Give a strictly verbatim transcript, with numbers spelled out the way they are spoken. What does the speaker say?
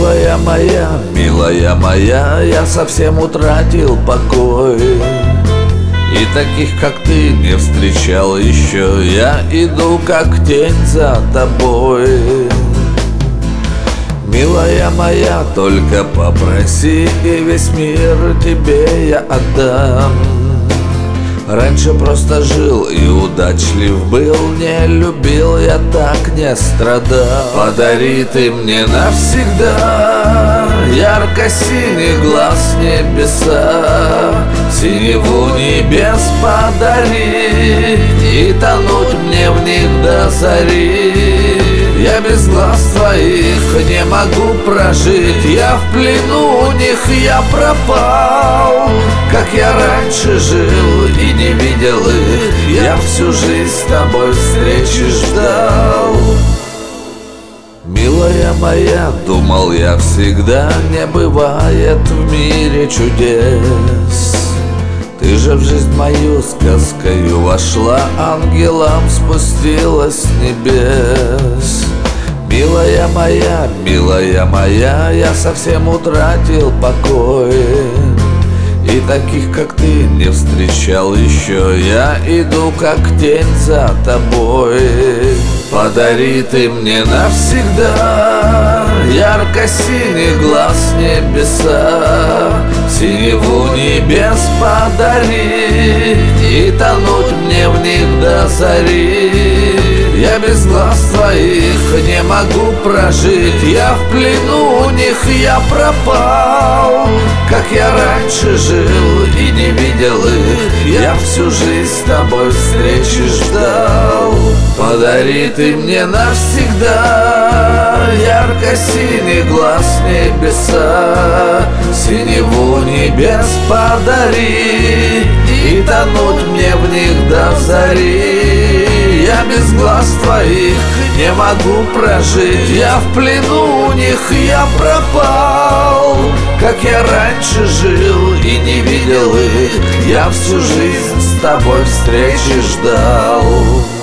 Милая моя, милая моя, я совсем утратил покой. И таких, как ты, не встречал еще. Я иду, как тень за тобой. Милая моя, только попроси, и весь мир тебе я отдам. Раньше просто жил и удачлив был, не любил я, так не страдал. Подари ты мне навсегда ярко-синий глаз небеса, синеву небес подари, и тонуть мне в них до зари. Я без глаз твоих не могу прожить, я в плену у них, я пропал. Как я раньше жил и не видел их, я всю жизнь с тобой встречи ждал. Милая моя, думал я всегда, не бывает в мире чудес. Ты же в жизнь мою сказкою вошла, ангелом спустилась с небес. Милая моя, милая моя, я совсем утратил покой. И таких, как ты, не встречал еще. Я иду, как тень за тобой. Подари ты мне навсегда ярко-синий глаз небеса, синеву небес подари, и тонуть мне в них до зари. Я без глаз твоих не могу прожить, я в плену у них, я пропал. Как я раньше жил и не видел их, я всю жизнь с тобой встречи ждал. Подари ты мне навсегда ярко-синий глаз небеса, синеву небес подари, и тонуть мне в них до зари. Я без глаз твоих не могу прожить, я в плену у них, я пропал. Как я раньше жил и не видел их, я всю жизнь с тобой встречи ждал.